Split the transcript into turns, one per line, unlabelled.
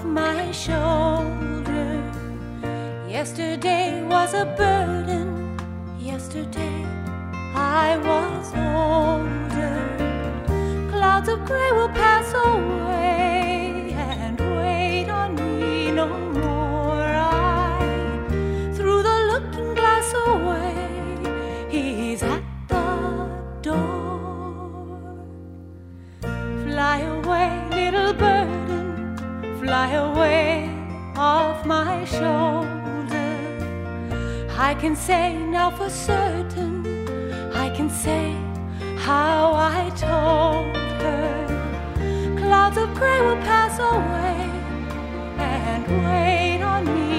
off my shoulder. Yesterday was a burden. Yesterday I was older. Clouds of gray will pass away and wait on me no more. I threw the looking glass away. He's at the door. Fly away, little burden. Fly away off my shoulder. I can say now for certain, I can say how I told her. Clouds of gray will pass away and wait on me